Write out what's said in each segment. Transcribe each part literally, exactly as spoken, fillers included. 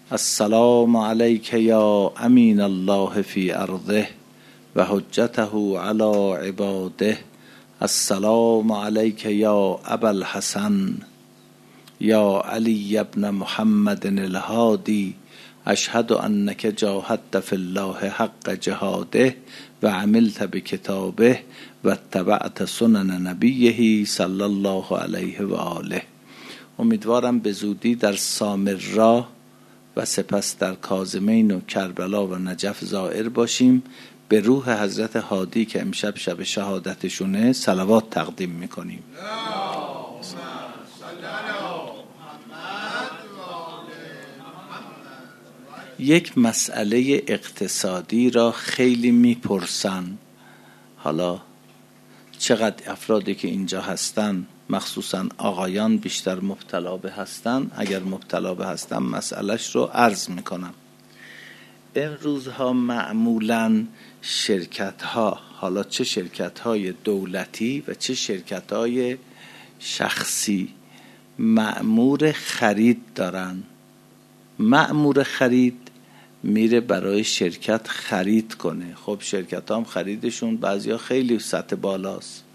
السلام علیک یا امین الله فی ارضه و حجته علی عباده. السلام علیک یا ابا الحسن یا علی ابن محمد الهادی. اشهد انک جاهدت فی الله حق جهاده و عملت بکتابه و اتبعت سنن نبیه صلی الله علیه و آله. امیدوارم به زودی در سامرا و سپس در کاظمین و کربلا و نجف زائر باشیم. به روح حضرت هادی که امشب شب شهادتشونه صلوات تقدیم میکنیم. یک مسئله اقتصادی را خیلی میپرسن. حالا چقدر افرادی که اینجا هستن مخصوصا آقایان بیشتر مبتلا به هستن، اگر مبتلا به هستن مسئلهش رو عرض میکنم. این روزها معمولا شرکت ها، حالا چه شرکت های دولتی و چه شرکت های شخصی، مأمور خرید دارن. مأمور خرید میره برای شرکت خرید کنه. خب شرکت هم خریدشون بعضیا خیلی سطح بالاست.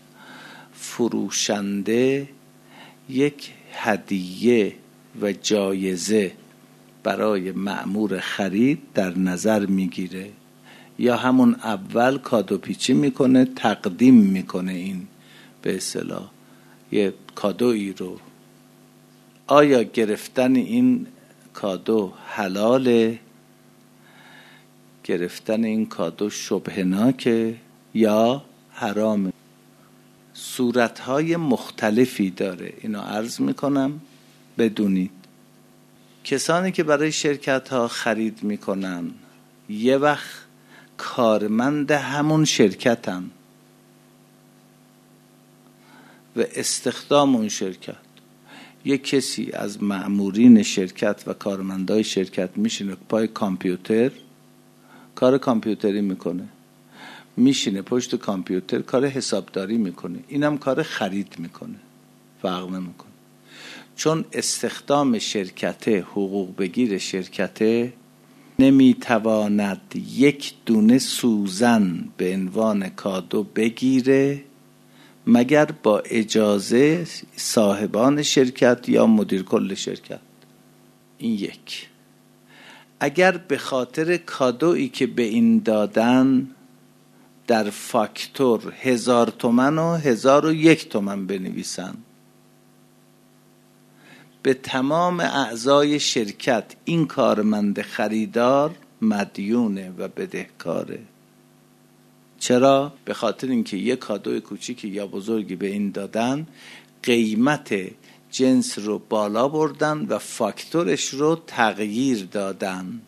فروشنده یک هدیه و جایزه برای مأمور خرید در نظر میگیره، یا همون اول کادو پیچی میکنه، تقدیم میکنه این به اصطلاح یه کادویی رو. آیا گرفتن این کادو حلاله؟ گرفتن این کادو شبهناکه یا حرامه؟ صورتهای مختلفی داره، اینو عرض میکنم بدونید. کسانی که برای شرکت ها خرید میکنن یه وقت کارمند همون شرکتن و استخدام اون شرکت. یک کسی از مأمورین شرکت و کارمندای شرکت میشینه پای کامپیوتر کار کامپیوتری میکنه، میشینه پشت کامپیوتر کار حسابداری میکنه، اینم کار خرید میکنه، فرق نمیکنه. چون استخدام شرکت، حقوق بگیر شرکت نمیتواند یک دونه سوزن به عنوان کادو بگیره مگر با اجازه صاحبان شرکت یا مدیر کل شرکت. این یک. اگر به خاطر کادویی که به این دادن در فاکتور هزار تومن و هزار و یک تومن بنویسن، به تمام اعضای شرکت این کارمند خریدار مدیونه و بدهکاره. چرا؟ به خاطر اینکه یک کادوی کوچیکی یا بزرگی به این دادن، قیمت جنس رو بالا بردن و فاکتورش رو تغییر دادن.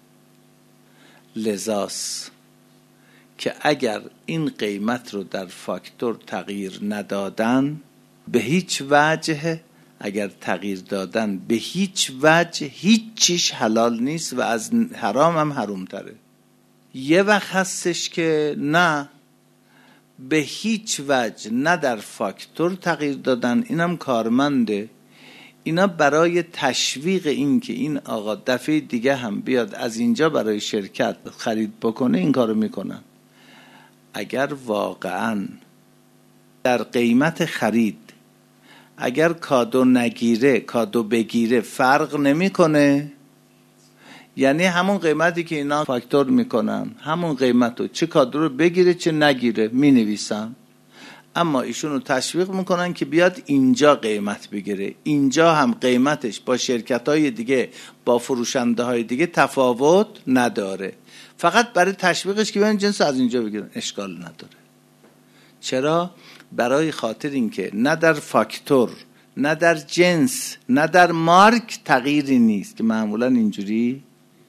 لذاست که اگر این قیمت رو در فاکتور تغییر ندادن، به هیچ وجه، اگر تغییر دادن به هیچ وجه هیچ چیز حلال نیست و از حرام هم حروم تره. یه وقت هستش که نه، به هیچ وجه نه در فاکتور تغییر دادن، اینم کارمنده. اینا برای تشویق این که این آقا دفعه دیگه هم بیاد از اینجا برای شرکت خرید بکنه این کارو میکنن. اگر واقعا در قیمت خرید اگر کادو نگیره کادو بگیره فرق نمیکنه، یعنی همون قیمتی که اینا فاکتور میکنن همون قیمتو چه کادو رو بگیره چه نگیره مینویسن، اما ایشونو تشویق میکنن که بیاد اینجا قیمت بگیره. اینجا هم قیمتش با شرکت‌های دیگه با فروشنده های دیگه تفاوت نداره، فقط برای تشویقش که بیان جنس از اینجا بگیرن. اشکال نداره. چرا؟ برای خاطر اینکه نه در فاکتور نه در جنس نه در مارک تغییری نیست، که معمولا اینجوری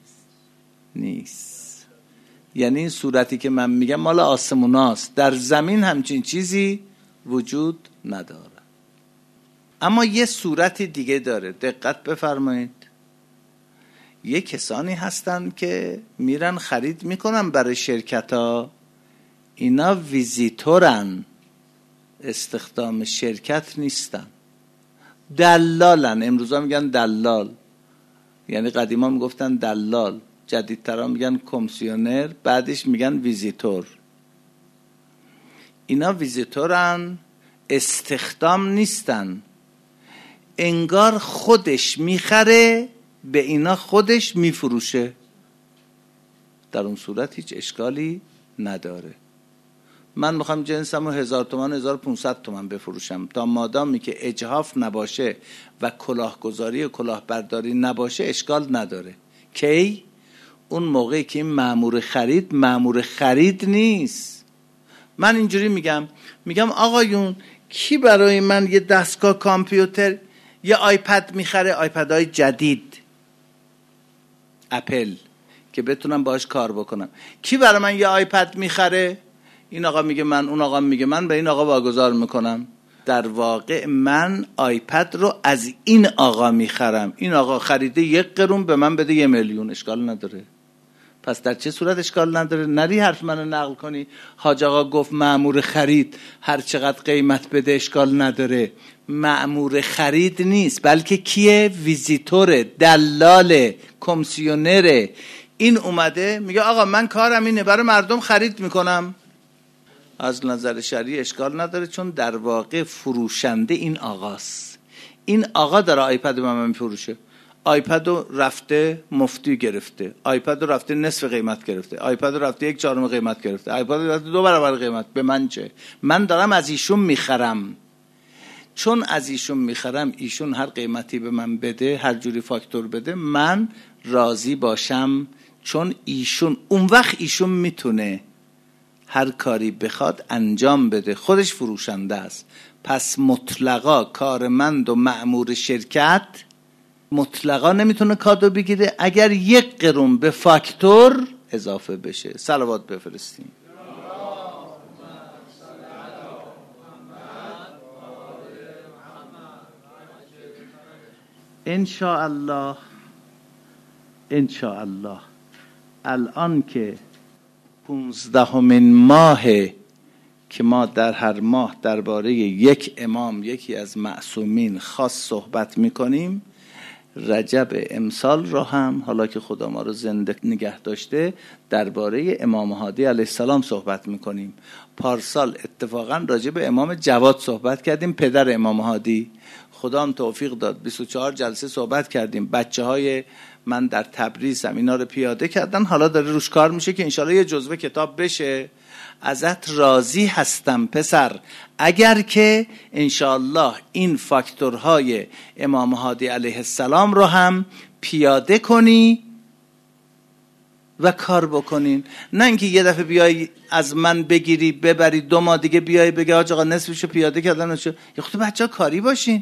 نیست. یعنی این صورتی که من میگم مال آسموناست، در زمین همچین چیزی وجود نداره. اما یه صورت دیگه داره، دقت بفرمایید. یه کسانی هستن که میرن خرید میکنن برای شرکت ها، اینا ویزیتورن، استخدام شرکت نیستن، دلالن. امروزا میگن دلال. یعنی قدیما میگفتن دلال، جدیدترا میگن کمیسیونر، بعدش میگن ویزیتور. اینا ویزیتورن، استخدام نیستن. انگار خودش میخره به اینا خودش میفروشه، در اون صورت هیچ اشکالی نداره. من میخوام جنسمو هزار تومان هزار و پونصد تومان بفروشم، تا مادامی که اجحاف نباشه و کلاهگذاری و کلاهبرداری نباشه اشکال نداره. کی؟ اون موقعی که این مأمور خرید مأمور خرید نیست. من اینجوری میگم میگم آقایون کی برای من یه دستگاه کامپیوتر یه آیپد میخره، آیپدهای جدید اپل که بتونم باهاش کار بکنم؟ کی برای من یه آیپد میخره؟ این آقا میگه من، اون آقا میگه من، به این آقا واگذار میکنم. در واقع من آیپد رو از این آقا میخرم، این آقا خریده یک قرون به من بده یه میلیون، اشکال نداره. پس در چه صورت اشکال نداره؟ نری حرف منو نقل کنی حاج آقا گفت مأمور خرید هر چقدر قیمت بده اشکال نداره. مأمور خرید نیست، بلکه کیه؟ ویزیتوره، دلاله، کمیسیونره. این اومده میگه آقا من کارم اینه، برای مردم خرید میکنم. از نظر شرعی اشکال نداره، چون در واقع فروشنده این آقاست. این آقا داره آیپد به من میفروشه. آیپد رو رفته مفتی گرفته، آیپد رو رفته نصف قیمت گرفته، آیپد رو رفته یک چهارم قیمت گرفته، آیپد رو رفته دو برابر قیمت. به من چه؟ من دارم از ایشون میخرم. چون از ایشون میخرم، ایشون هر قیمتی به من بده، هر جوری فاکتور بده، من راضی باشم. چون ایشون اون وقت ایشون میتونه هر کاری بخواد انجام بده، خودش فروشنده است. پس مطلقا کارمند و مأمور شرکت مطلقا نمیتونه کادو بگیره اگر یک قرون به فاکتور اضافه بشه. صلوات بفرستیم. ان شاء الله ان شاء الله الان که پونزدهمین ماه که ما در هر ماه درباره یک امام، یکی از معصومین خاص صحبت میکنیم، رجب امسال را هم حالا که خدا ما رو زنده نگه داشته درباره امام هادی علیه السلام صحبت میکنیم. پارسال اتفاقا راجع به امام جواد صحبت کردیم، پدر امام هادی. خدا هم توفیق داد، بیست و چهار جلسه صحبت کردیم. بچه های من در تبریز هم اینا رو پیاده کردن، حالا داره روش کار میشه که انشالله یه جزوه کتاب بشه. ازت راضی هستم پسر، اگر که انشالله این فاکتورهای امام هادی علیه السلام رو هم پیاده کنی و کار بکنین. نه اینکه یه دفعه بیای از من بگیری ببری دو ماه دیگه بیای بگی آقا نصفشو پیاده کردن. یه خود بچه ها کاری باشین،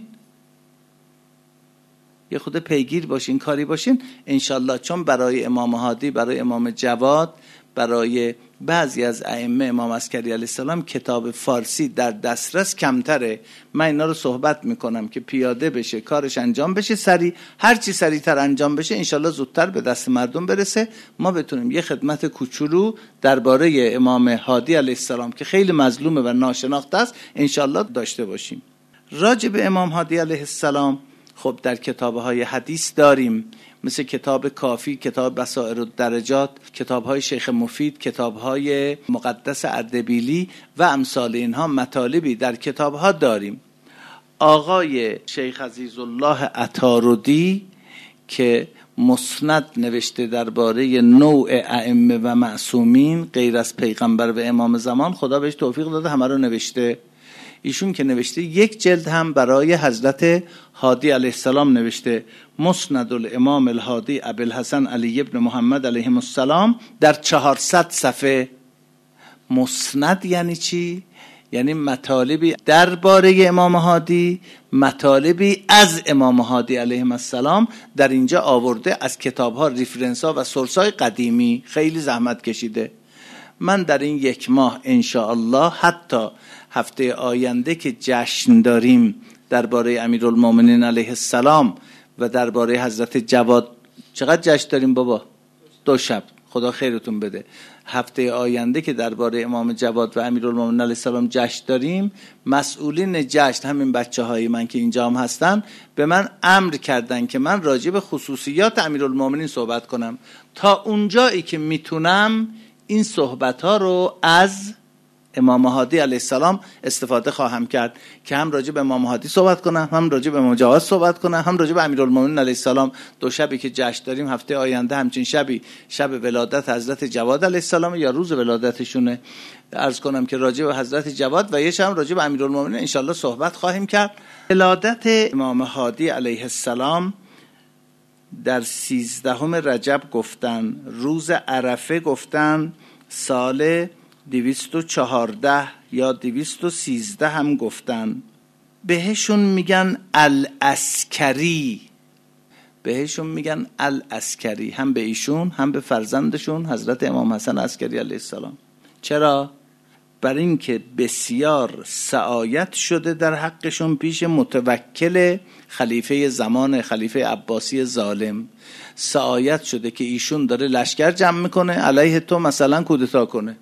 یه خود پیگیر باشین، کاری باشین انشالله. چون برای امام هادی، برای امام جواد، برای بعضی از ائمه، امام عسکری علیه السلام کتاب فارسی در دسترس کمتره. من اینا رو صحبت میکنم که پیاده بشه، کارش انجام بشه، سریع، هر چی سریعتر انجام بشه انشالله زودتر به دست مردم برسه، ما بتونیم یه خدمت کوچولو درباره امام هادی علیه السلام که خیلی مظلومه و ناشناخته است انشالله داشته باشیم. راجع به امام هادی علیه السلام خب در کتاب‌های حدیث داریم، مثل کتاب کافی، کتاب بصائر الدرجات، کتاب‌های شیخ مفید، کتاب‌های مقدس اردبیلی و امثال اینها مطالبی در کتاب‌ها داریم. آقای شیخ عزیزالله عطاردی که مسند نوشته درباره نوع ائمه و معصومین غیر از پیغمبر و امام زمان، خدا بهش توفیق داده همه رو نوشته. ایشون که نوشته یک جلد هم برای حضرت هادی علیه السلام نوشته، مسند الامام الهادی ابوالحسن علی ابن محمد علیه السلام، در چهارصد صفحه. مسند یعنی چی؟ یعنی مطالبی درباره امام هادی، مطالبی از امام هادی علیه السلام در اینجا آورده، از کتاب‌ها، ریفرنس‌ها و سورس‌های قدیمی. خیلی زحمت کشیده. من در این یک ماه انشاءالله، حتی هفته آینده که جشن داریم درباره امیرالمومنین علیه السلام و درباره حضرت جواد، چقدر جشن داریم بابا؟ دو شب. خدا خیرتون بده. هفته آینده که درباره امام جواد و امیرالمومنین علیه السلام جشن داریم، مسئولین جشن، همین بچه های من که اینجا هم هستن، به من امر کردن که من راجع به خصوصیات امیرالمومنین صحبت کنم. تا اونجایی که میتونم این صحبت ها رو از امام هادی علیه السلام استفاده خواهم کرد که هم راجع به امام هادی صحبت کنم، هم راجع به امام جواد صحبت کنم، هم راجع به امیرالمومنین علیه السلام. دو شبی که جشن داریم هفته آینده، همچین شبی شب ولادت حضرت جواد علیه السلام یا روز ولادتشونه، عرض کنم که راجع به حضرت جواد و یه شب راجع به امیرالمومنین ان شاءالله صحبت خواهیم کرد. ولادت امام هادی علیه السلام در سیزدهم رجب گفتن، روز عرفه گفتن، سال دویست و چهارده یا دویست و سیزده هم گفتن. بهشون میگن العسکری، بهشون میگن العسکری، هم به ایشون هم به فرزندشون حضرت امام حسن عسکری علیه السلام. چرا؟ بر این که بسیار سعایت شده در حقشون پیش متوکل خلیفه زمان، خلیفه عباسی ظالم. سعایت شده که ایشون داره لشکر جمع میکنه علیه تو مثلا کودتا کنه،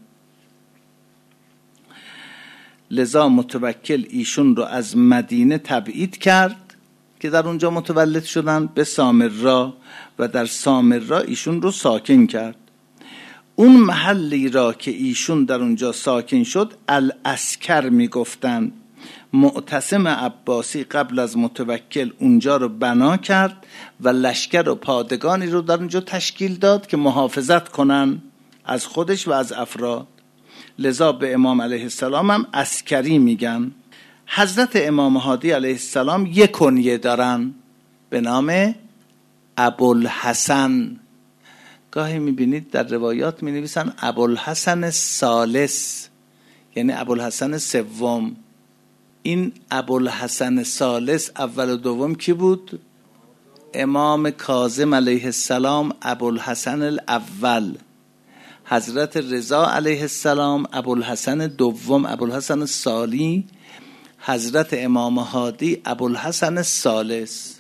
لذا متوکل ایشون رو از مدینه تبعید کرد که در اونجا متولد شدن به سامرا و در سامرا ایشون رو ساکن کرد. اون محلی را که ایشون در اونجا ساکن شد العسکر میگفتن. معتصم عباسی قبل از متوکل اونجا رو بنا کرد و لشکر و پادگانی رو در اونجا تشکیل داد که محافظت کنن از خودش و از افراد. لذا به امام علیه السلام هم عسکری میگن. حضرت امام هادی علیه السلام یک کنیه دارن به نام ابوالحسن. گاهی میبینید در روایات مینویسن ابوالحسن ثالث، یعنی ابوالحسن سوم. این ابوالحسن ثالث اول و دوم کی بود؟ امام کاظم علیه السلام ابوالحسن الاول، حضرت رضا علیه السلام ابوالحسن دوم، ابوالحسن ثانی، حضرت امام هادی ابوالحسن الثالث.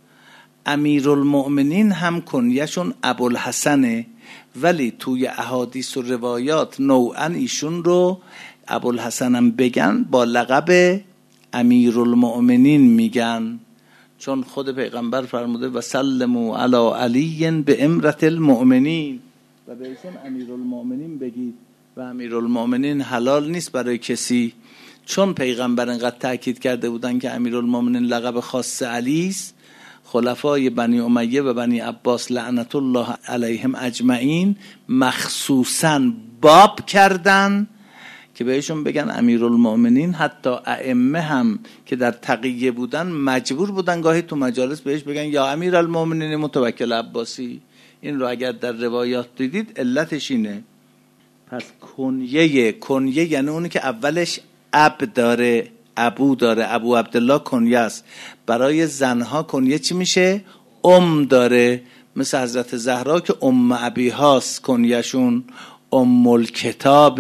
امیرالمؤمنین هم کنیشون ابوالحسنه، ولی توی احادیث و روایات نوعا ایشون رو ابوالحسن هم بگن با لقب امیرالمؤمنین میگن، چون خود پیغمبر فرموده و سلموا علی علی به امرت المؤمنین، و به ایشون امیرالمؤمنین بگید. و امیرالمؤمنین حلال نیست برای کسی، چون پیغمبر انقدر تاکید کرده بودن که امیرالمؤمنین لقب خاص علی است. خلفای بنی امیه و بنی عباس لعنت الله علیهم اجمعین مخصوصاً باب کردن که بهشون بگن امیرالمؤمنین. حتی ائمه هم که در تقیه بودن مجبور بودن گاهی تو مجالس بهش بگن یا امیرالمؤمنین متوکل عباسی. این رو اگر در روایات دیدید علتش اینه. پس کنیه، کنیه یعنی اونی که اولش اب داره، ابو داره، ابو عبدالله کنیه است. برای زنها کنیه چی میشه؟ ام داره، مثل حضرت زهرا که ام ابی هاست کنیهشون، ام الکتاب،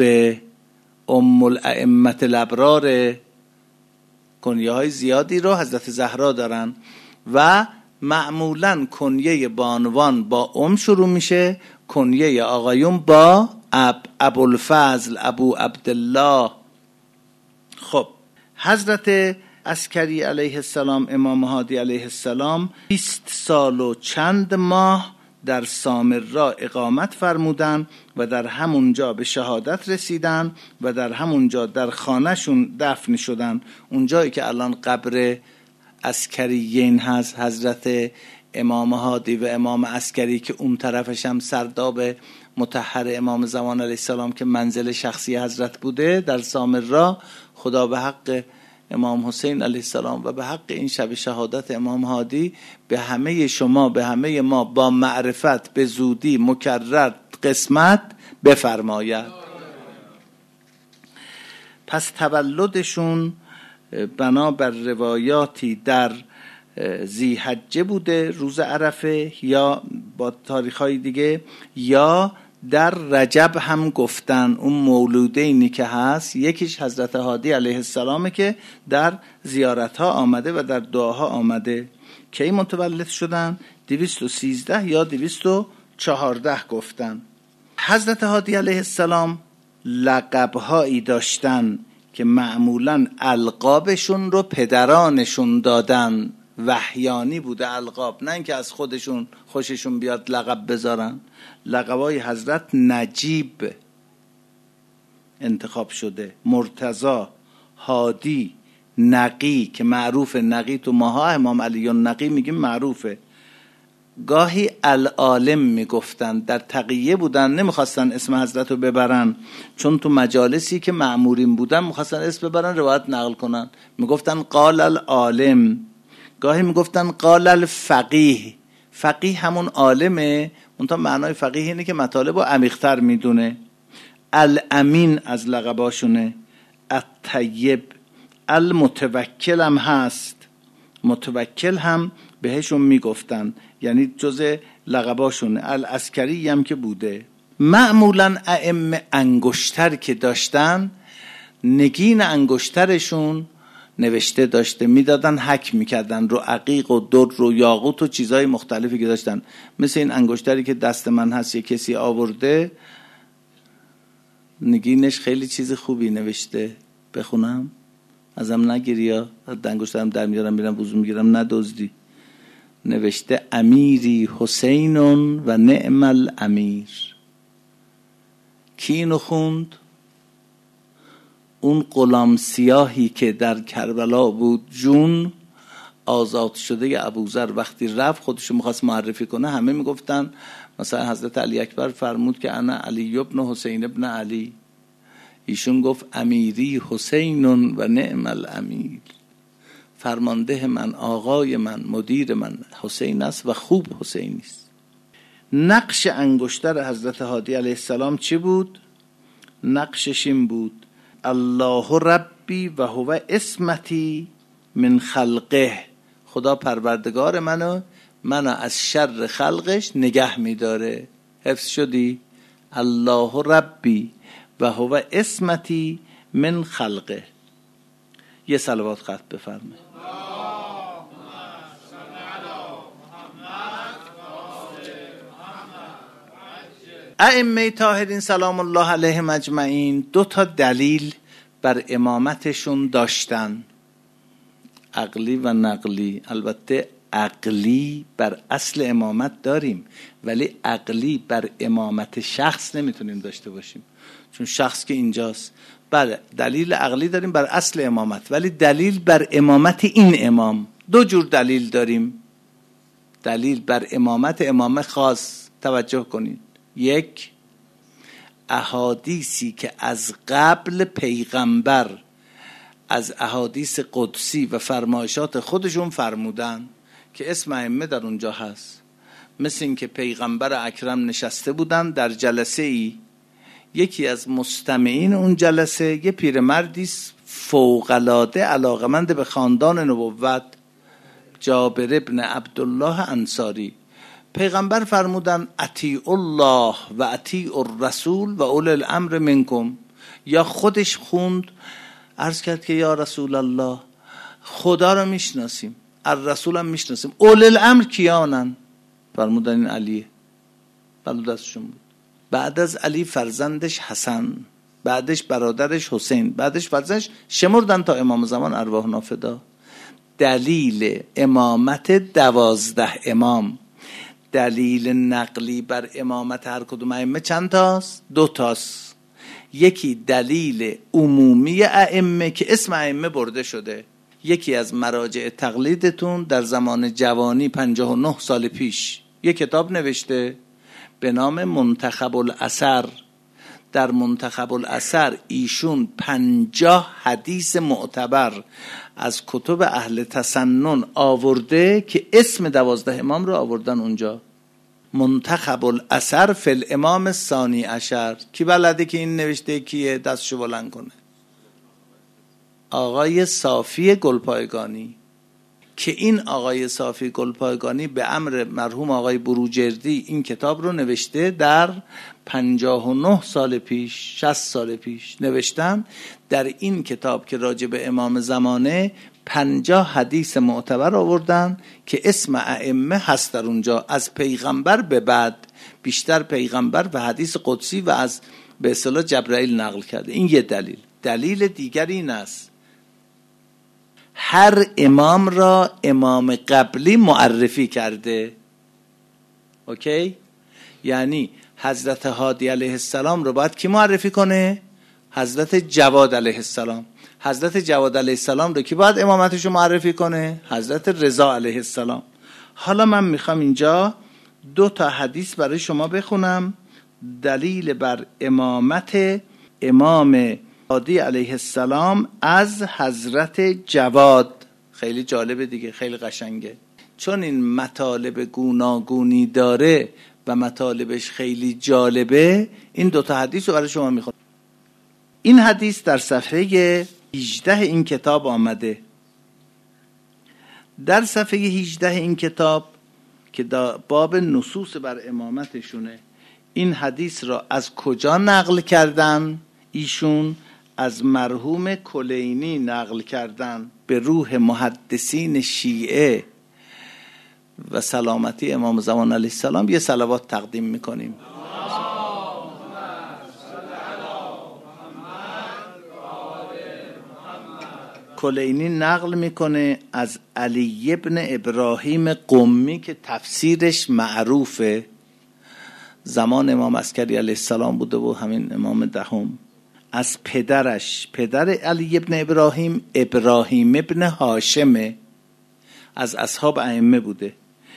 ام الائمه الابرار. کنیه های زیادی رو حضرت زهرا دارن و معمولاً کنیه بانوان با ام شروع میشه، کنیه آقایون با اب، ابوالفضل، ابو عبدالله. خب حضرت عسکری علیه السلام، امام هادی علیه السلام بیست سال و چند ماه در سامرا اقامت فرمودن و در همونجا به شهادت رسیدن و در همونجا در خانهشون دفن شدن. اونجایی که الان قبر عسکریین هست، حضرت امام هادی و امام عسکری که اون طرفش هم سرداب مطهر امام زمان علیه السلام که منزل شخصی حضرت بوده در سامرا. خدا به حق امام حسین علیه السلام و به حق این شب شهادت امام هادی به همه شما، به همه ما با معرفت به زودی مکرر قسمت بفرماید. پس تولدشون بنابر روایاتی در ذی‌حجه بوده، روز عرفه، یا با تاریخ‌های دیگه، یا در رجب هم گفتن. اون مولودینی که هست یکیش حضرت هادی علیه السلامه که در زیارتها آمده و در دعاها آمده. کی متولد شدن؟ دویست و سیزده یا دویست و چهارده گفتن. حضرت هادی علیه السلام لقب‌هایی داشتن که معمولاً القابشون رو پدرانشون دادن، وحیانی بوده القاب، نه اینکه از خودشون خوششون بیاد لقب بذارن. لقبای حضرت نجیب انتخاب شده، مرتضی، هادی، نقی که معروف، نقی تو ماها امام علی نقی میگیم معروفه. گاهی العالم میگفتن، در تقیه بودن نمیخواستن اسم حضرت رو ببرن، چون تو مجالسی که مأمورین بودن میخواستن اسم ببرن روایت نقل کنن، میگفتن قال العالم. گاهی میگفتن قال الفقیه. فقیه همون عالمه، اونتا معنای فقیه اینه که مطالب رو عمیق‌تر میدونه. الامین از لقباشونه. الطیب. المتوکل هم هست، متوکل هم بهشون میگفتن، یعنی جز لقباشونه. العسکری هم که بوده. معمولا ائمه انگشتر که داشتن، نگین انگشترشون نوشته داشته، میدادن حک میکردن رو عقیق و در و یاقوت و چیزهای مختلفی که داشتن. مثل این انگشتری که دست من هست یه کسی آورده، نگینش خیلی چیز خوبی نوشته، بخونم ازم نگیری یا انگشترم در میارم میرم وضو میگیرم ندزدی. نوشته امیری حسین و نعم الامیر. کی اینو خوند؟ اون غلام سیاهی که در کربلا بود، جون آزاد شده ابوذر، وقتی رفت خودشو میخواست معرفی کنه، همه میگفتن مثلا حضرت علی اکبر فرمود که انا علی ابن حسین ابن علی، ایشون گفت امیری حسین و نعم الامیر، فرمانده من، آقای من، مدیر من حسین است و خوب حسینی است. نقش انگشتر حضرت هادی علیه السلام چی بود؟ نقشش این بود: الله ربی و هو اسمتی من خلقه. خدا پروردگار منو منو از شر خلقش نگه میداره. حفظ شدی؟ الله ربی و هو اسمتی من خلقه. یه صلوات خط بفرمایید. ائمه طاهرین سلام الله علیهم اجمعین دو تا دلیل بر امامتشون داشتن، عقلی و نقلی. البته عقلی بر اصل امامت داریم، ولی عقلی بر امامت شخص نمیتونیم داشته باشیم، چون شخص که اینجاست. بله دلیل عقلی داریم بر اصل امامت، ولی دلیل بر امامت این امام، دو جور دلیل داریم. دلیل بر امامت امام خاص، توجه کنید. یک، احادیثی که از قبل پیغمبر از احادیث قدسی و فرمایشات خودشون فرمودن که اسم ائمه در اونجا هست. مثل این که پیغمبر اکرم نشسته بودن در جلسه ای، یکی از مستمعین اون جلسه یه پیرمردی فوق‌العاده علاقمند به خاندان نبوت، جابر ابن عبدالله انصاری. پیغمبر فرمودن اطیعوا الله و اطیعوا الرسول و اولی الامر منکم. یا خودش خوند، عرض کرد که یا رسول الله خدا رو میشناسیم، الرسول هم میشناسیم، اولی الامر کیانن؟ فرمودن این علیه، بلو دستشون بود. بعد از علی فرزندش حسن، بعدش برادرش حسین، بعدش فرزندش شمردن تا امام زمان ارواح نافدا. دلیل امامت دوازده امام. دلیل نقلی بر امامت هر کدوم ائمه چند تاست؟ دو تاست. یکی دلیل عمومی ائمه که اسم ائمه برده شده. یکی از مراجع تقلیدتون در زمان جوانی پنجاه و نه سال پیش یک کتاب نوشته به نام منتخب الاثر. در منتخب الاثر ایشون پنجاه حدیث معتبر از کتب اهل تسنن آورده که اسم دوازده امام رو آوردن اونجا. منتخب الاثر فی الامام الثانی عشر. کی بلده که این نوشته کیه؟ دستشو بلند کنه. آقای صافی گلپایگانی. که این آقای صافی گلپایگانی به امر مرحوم آقای بروجردی این کتاب رو نوشته در پنجاه و نه سال پیش، شصت سال پیش نوشتن. در این کتاب که راجع به امام زمانه پنجاه حدیث معتبر آوردن که اسم ائمه هست در اونجا، از پیغمبر به بعد. بیشتر پیغمبر و حدیث قدسی و از به اصطلاح جبرائیل نقل کرده. این یه دلیل. دلیل دیگر این است هر امام را امام قبلی معرفی کرده. اوکی؟ یعنی حضرت هادی علیه السلام رو باید کی معرفی کنه؟ حضرت جواد علیه السلام. حضرت جواد علیه السلام رو کی باید امامتش رو معرفی کنه؟ حضرت رضا علیه السلام. حالا من میخوام اینجا دو تا حدیث برای شما بخونم دلیل بر امامت امام هادی علیه السلام از حضرت جواد. خیلی جالبه دیگه، خیلی قشنگه، چون این مطالب گوناگونی داره و مطالبش خیلی جالبه. این دوتا حدیث رو برای شما میخونم. این حدیث در صفحه هجده این کتاب آمده. در صفحه هجده این کتاب که باب نصوص بر امامتشونه، این حدیث را از کجا نقل کردن؟ ایشون از مرحوم کلینی نقل کردن. به روح محدثین شیعه و سلامتی امام زمان علیه السلام یه صلوات تقدیم میکنیم. کلینی نقل میکنه از علی ابن ابراهیم قمی که تفسیرش معروفه، زمان امام عسکری علیه السلام بوده و همین امام دهم. از پدرش، پدر علی ابن ابراهیم ابراهیم ابن هاشمه، از اصحاب ائمه بوده.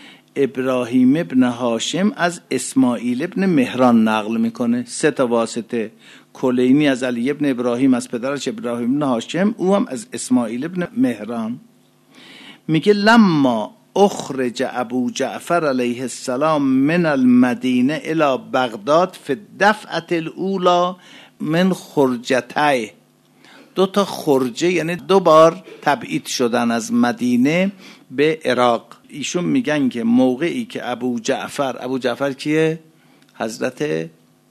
ابراهیم ابن هاشم از اسماعیل ابن مهران نقل میکنه. سه تا واسطه، کلینی از علی ابن ابراهیم از پدرش ابراهیم ابن هاشم، او هم از اسماعیل ابن مهران. میگه لما اخرج ابو جعفر علیه السلام من المدینه الى بغداد فی الدفعه الاولى من خرجتای. دو تا خرجه یعنی دو بار تبعید شدن از مدینه به عراق. ایشون میگن که موقعی که ابو جعفر، ابو جعفر کیه؟ حضرت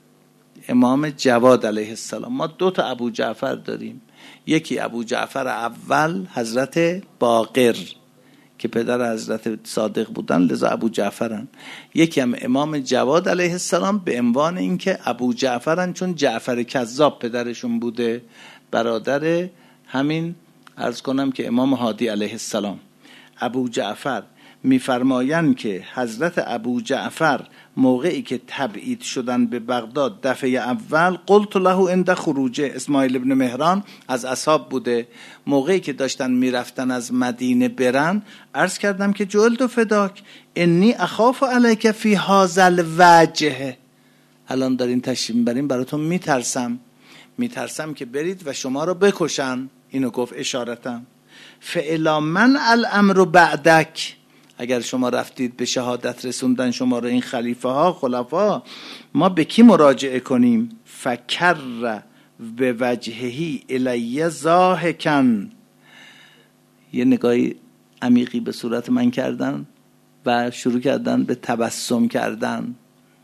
امام جواد علیه السلام. ما دو تا ابو جعفر داریم، یکی ابو جعفر اول حضرت باقر که پدر حضرت صادق بودن لذا ابو جعفرن، یکی هم امام جواد علیه السلام به عنوان اینکه ابو جعفرن چون جعفر کذاب پدرشون بوده، برادر همین عرض کنم که امام هادی علیه السلام. ابو جعفر میفرمایند که حضرت ابو جعفر موقعی که تبعید شدن به بغداد دفعه اول، قلت له عند خروجه، اسماعیل ابن مهران از اصحاب بوده، موقعی که داشتن میرفتن از مدینه برن، عرض کردم که جلد فداک انی اخاف علیک فی هذا الوجه، الان دارین تشریف میبرین براتون میترسم میترسم که برید و شما رو بکشن. اینو گفت اشارتم. فالا من الامر بعدک، اگر شما رفتید به شهادت رسوندن شما رو این خلیفه ها خلفا، ما به کی مراجعه کنیم؟ فکر به وجههی الی ضاحکن، یه نگاهی عمیقی به صورت من کردن و شروع کردن به تبسم کردن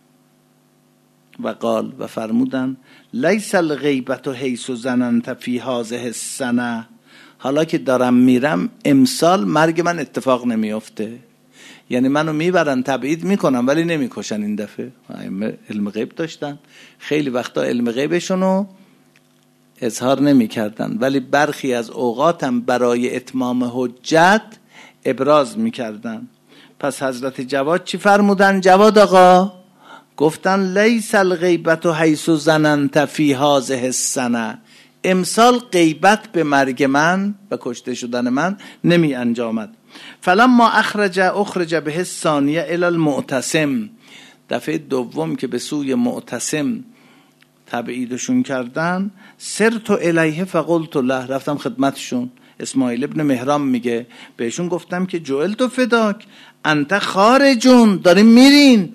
و قال و فرمودن لیس الغیبت حیث ظننت فی هذه السنه، حالا که دارم میرم امسال مرگ من اتفاق نمیافته، یعنی منو میبرن تبعید میکنن ولی نمیکشن. این دفعه علم غیب داشتن، خیلی وقتا علم غیبشونو اظهار نمیکردن ولی برخی از اوقاتم برای اتمام حجت ابراز میکردن. پس حضرت جواد چی فرمودن؟ جواد آقا گفتن لیس الغیبت حیث ظننت فی هذه السنه، امسال غیبت به مرگ من و کشته شدن من نمی انجامد. فلما اخرج اخرج به الثانیه الی المعتصم، دفعه دوم که به سوی معتصم تبعیدشون کردن، سرت الیه فقلت له، رفتم خدمتشون. اسماعیل ابن مهران میگه بهشون گفتم که جعلت فداک انت خارجون، داریم میرین،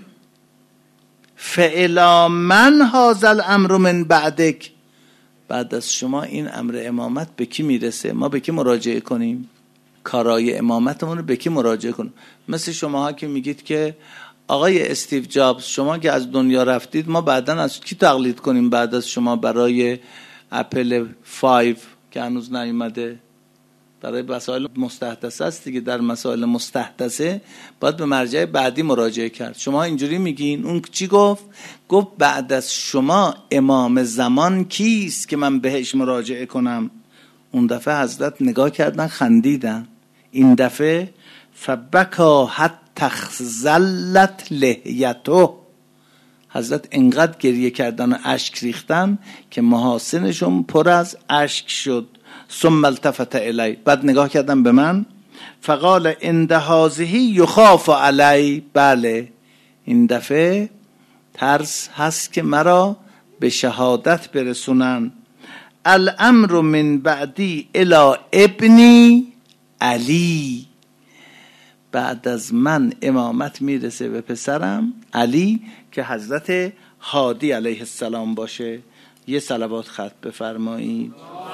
فالا من هذا الامر من بعدک، بعد از شما این امر امامت به کی میرسه؟ ما به کی مراجعه کنیم؟ کارای امامتمون رو به کی مراجعه کنیم؟ مثل شماها که میگید که آقای استیو جابز شما که از دنیا رفتید ما بعداً از کی تقلید کنیم بعد از شما برای اپل پنج که هنوز نیومده؟ برای مسائل مستحدثه است دیگه. در مسائل مستحدثه باید به مرجع بعدی مراجعه کرد. شما اینجوری میگین، اون چی گفت؟ گفت بعد از شما امام زمان کیست که من بهش مراجعه کنم؟ اون دفعه حضرت نگاه کردن خندیدن. این دفعه فبکا حتی خزلت لحیته، حضرت انقدر گریه کردن و اشک ریختن که محاسنشون پر از اشک شد. ثم التفت الی، بعد نگاه کردن به من. فقال عند هذه یخاف علی، بله این دفعه ترس هست که مرا به شهادت برسونن. الامر من بعدی الی ابنی علی، بعد از من امامت میرسه به پسرم علی که حضرت هادی علیه السلام باشه. یه صلوات خط بفرمایید.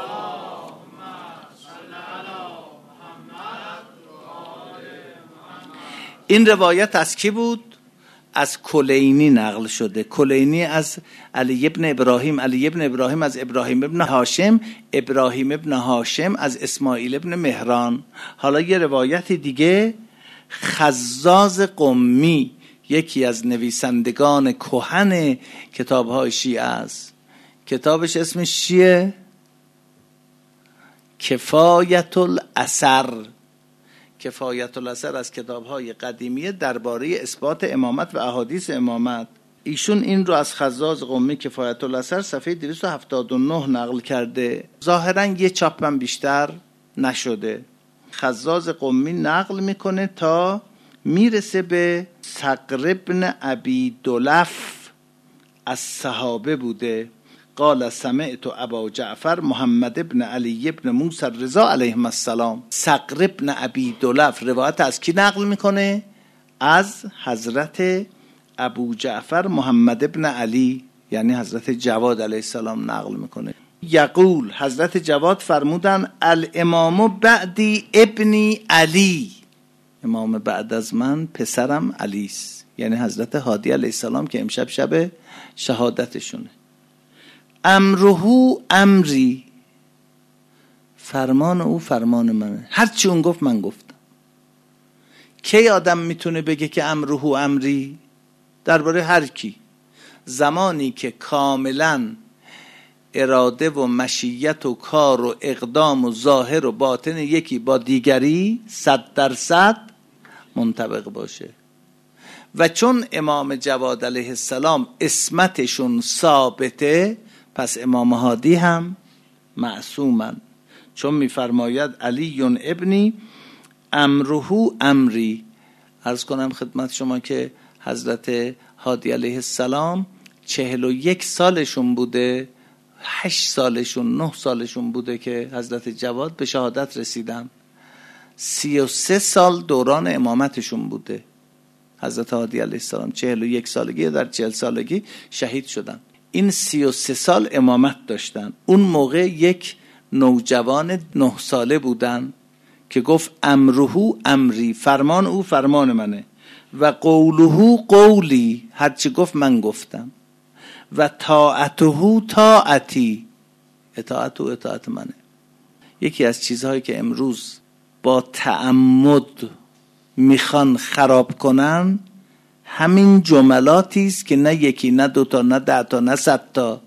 این روایت از کی بود؟ از کلینی نقل شده. کلینی از علی ابن ابراهیم، علی ابن ابراهیم از ابراهیم ابن هاشم، ابراهیم ابن هاشم از اسماعیل ابن مهران. حالا یه روایت دیگه، خزاز قمی، یکی از نویسندگان کهن کتاب‌های شیعه است. کتابش اسمش چیه؟ کفایت الاثر. کفایت الاثر از کتاب‌های قدیمی درباره اثبات امامت و احادیث امامت. ایشون این رو از خزاز قمی کفایت الاثر صفحه دویست و هفتاد و نه نقل کرده. ظاهراً یه چاپ من بیشتر نشده. خزاز قمی نقل میکنه تا میرسه به صقر ابن ابی دلف، از صحابه بوده. قال سمعت ابا جعفر محمد ابن علی ابن موسی رضا علیهم السلام. صقر ابن ابی دلف روایت از کی نقل میکنه؟ از حضرت ابو جعفر محمد ابن علی، یعنی حضرت جواد علیه السلام نقل میکنه. یقول، حضرت جواد فرمودن الامام بعدی ابنی علی، امام بعد از من پسرم علی است، یعنی حضرت هادی علیه السلام که امشب شب شهادتشونه. امره امری، فرمان او فرمان منه، هر چی اون گفت من گفتم. کی آدم میتونه بگه که امره امری؟ درباره هر کی. زمانی که کاملا اراده و مشیت و کار و اقدام و ظاهر و باطن یکی با دیگری صد درصد منطبق باشه. و چون امام جواد علیه السلام اسمتشون ثابته، پس امام هادی هم معصومن، چون میفرماید علی ابنی امره امری. عرض کنم خدمت شما که حضرت هادی علیه السلام چهل و یک سالشون بوده، هشت سالشون نه سالشون بوده که حضرت جواد به شهادت رسیدن. سی و سه سال دوران امامتشون بوده. حضرت هادی علیه السلام چهل و یک سالگی در چهل سالگی شهید شدن. این سی و سه سال امامت داشتن. اون موقع یک نوجوان نه ساله بودن که گفت امره امری، فرمان او فرمان منه، و قوله قولی، هرچی گفت من گفتم، و طاعته طاعتی، اطاعت و اطاعت منه. یکی از چیزهایی که امروز با تعمد میخوان خراب کنن همین جملاتی است که نه یکی نه دوتا نه ده تا نه صد تا،